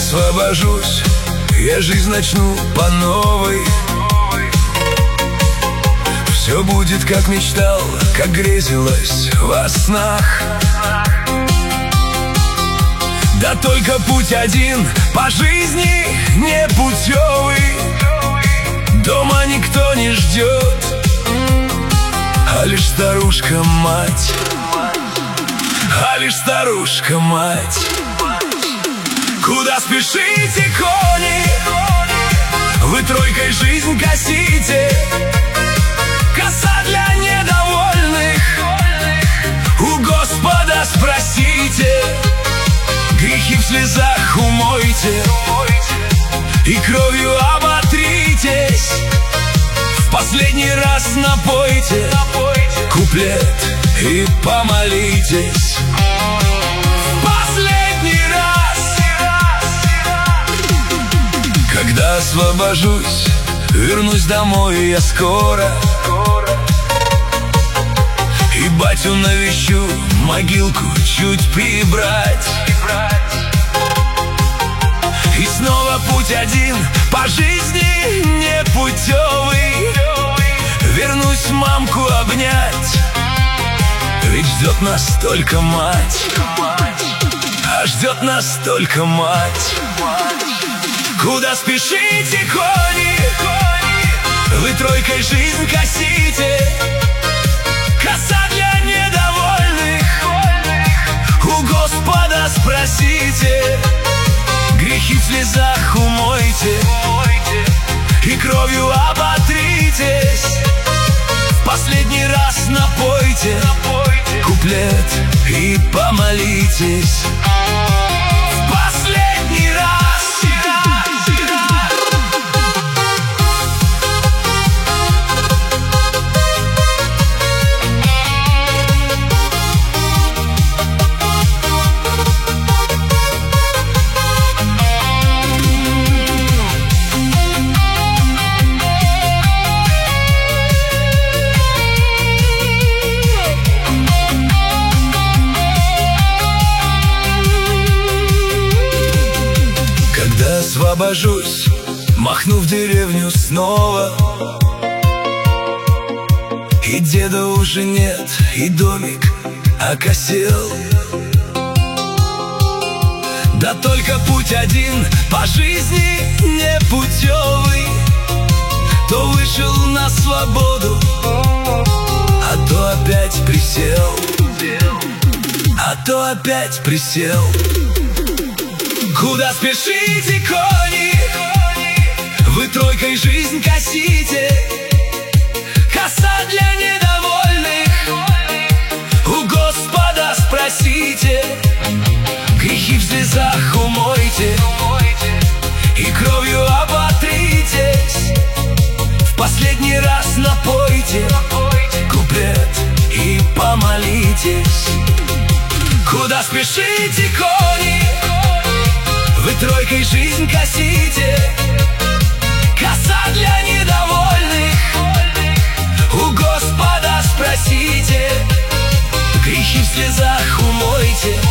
освобожусь, я жизнь начну по новой. Все будет, как мечтал, как грезилось во снах. Да только путь один по жизни непутевый. Дома никто не ждет, а лишь старушка-мать. А лишь старушка-мать. Куда спешите, кони? Вы тройкой жизнь косите. Коса для недовольных. У Господа спросите. Грехи в слезах умойте и кровью оботритесь. В последний раз напойте куплет и помолитесь. В последний раз. Когда освобожусь, вернусь домой я скоро. И батю навещу, могилку чуть прибрать. И снова путь один по жизни непутевый. Вернусь мамку обнять, ведь ждет нас только мать. А ждет нас только мать. Куда спешите, кони? Вы тройкой жизнь косите. Коса для недовольных. У Господа спросите. Грехи в слезах умойте и кровью оботритесь. В последний раз напойте куплет и помолитесь. В последний раз. Освобожусь, махну в деревню снова. И деда уже нет, и домик окосел. Да только путь один по жизни непутевый. То вышел на свободу, а то опять присел. А то опять присел. Куда спешите, кони? Вы тройкой жизнь косите. Коса для недовольных. У Господа спросите. Грехи в слезах умойте и кровью оботритесь. В последний раз напойте куплет и помолитесь. Куда спешите, кони? Вы тройкой жизнь косите. Коса для недовольных. У Господа спросите. Грехи в слезах умойте